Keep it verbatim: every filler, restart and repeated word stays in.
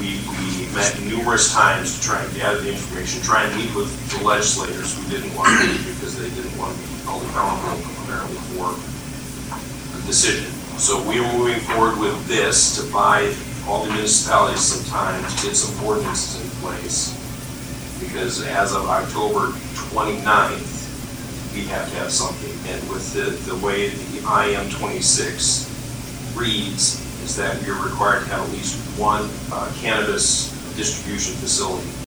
we, we met numerous times to try and gather the information, try and meet with the legislators who didn't want to meet because they didn't want to be held accountable apparently for the decision. So we are moving forward with this to buy all the municipalities some time to get some ordinances in place, because as of October twenty-ninth, we have to have something. And with the, the way the I M twenty-six reads, is that you're required to have at least one uh, cannabis distribution facility